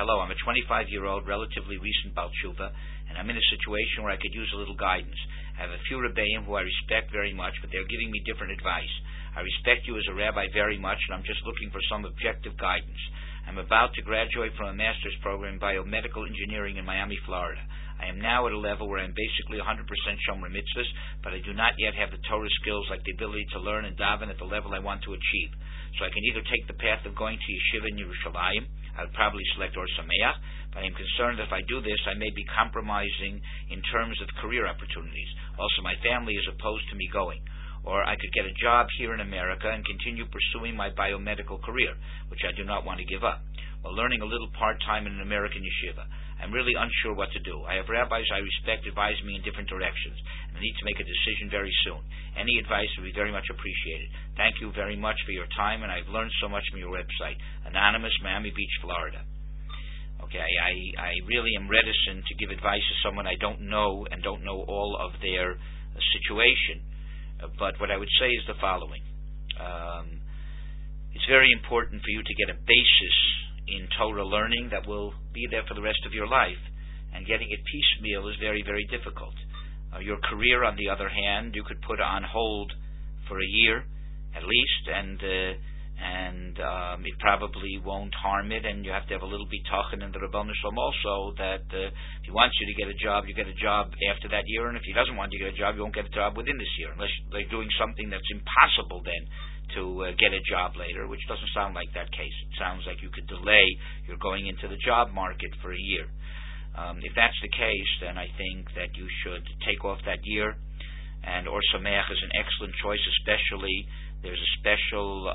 hello, I'm a 25-year-old, relatively recent Baal Tshuva, and I'm in a situation where I could use a little guidance. I have a few Rebbeim who I respect very much, but they're giving me different advice. I respect you as a rabbi very much, and I'm just looking for some objective guidance. I'm about to graduate from a master's program in biomedical engineering in Miami, Florida. I am now at a level where I'm basically 100% Shomer Mitzvahs, but I do not yet have the Torah skills like the ability to learn and daven at the level I want to achieve. So I can either take the path of going to yeshiva in Yerushalayim. I would probably select Or Sameach, but I am concerned that if I do this, I may be compromising in terms of career opportunities. Also, my family is opposed to me going. Or I could get a job here in America and continue pursuing my biomedical career, which I do not want to give up, while learning a little part-time in an American yeshiva. I'm really unsure what to do. I have rabbis I respect advise me in different directions, and I need to make a decision very soon. Any advice would be very much appreciated. Thank you very much for your time, and I've learned so much from your website. Anonymous, Miami Beach, Florida. Okay, I really am reticent to give advice to someone I don't know and don't know all of their situation. But what I would say is the following. It's very important for you to get a basis in Torah learning that will be there for the rest of your life, and getting it piecemeal is very, very difficult. Your career, on the other hand, you could put on hold for a year at least, and it probably won't harm it, and you have to have a little bitachon in the Ribbono Shel Olam also that if he wants you to get a job, you get a job after that year, and if he doesn't want you to get a job, you won't get a job within this year, unless they're doing something that's impossible then to get a job later, which doesn't sound like that case. It sounds like you could delay your going into the job market for a year. If that's the case, then I think that you should take off that year, and Or Sameach is an excellent choice, especially there's a special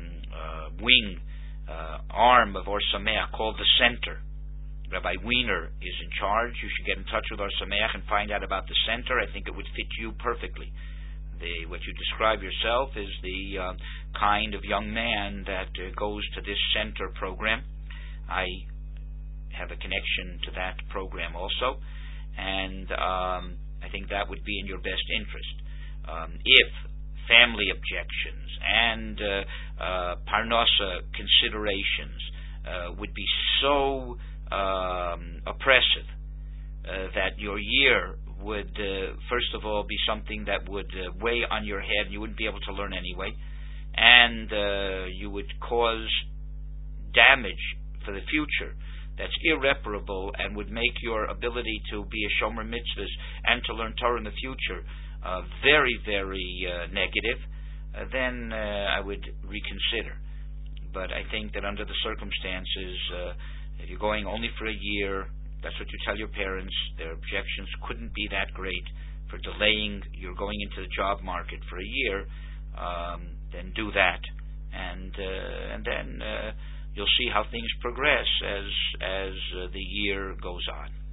arm of Or Sameach called the Center. Rabbi Wiener is in charge. You should get in touch with Or Sameach and find out about the Center. I think it would fit you perfectly. What you describe yourself is the kind of young man that goes to this Center program. I have a connection to that program also, and I think that would be in your best interest. If family objections and parnasa considerations would be so oppressive that your year would first of all be something that would weigh on your head, you wouldn't be able to learn anyway, and you would cause damage for the future that's irreparable and would make your ability to be a Shomer Mitzvahs and to learn Torah in the future very, very negative, then I would reconsider. But I think that under the circumstances, if you're going only for a year, that's what you tell your parents, their objections couldn't be that great for delaying your going into the job market for a year, then do that. And then you'll see how things progress as the year goes on.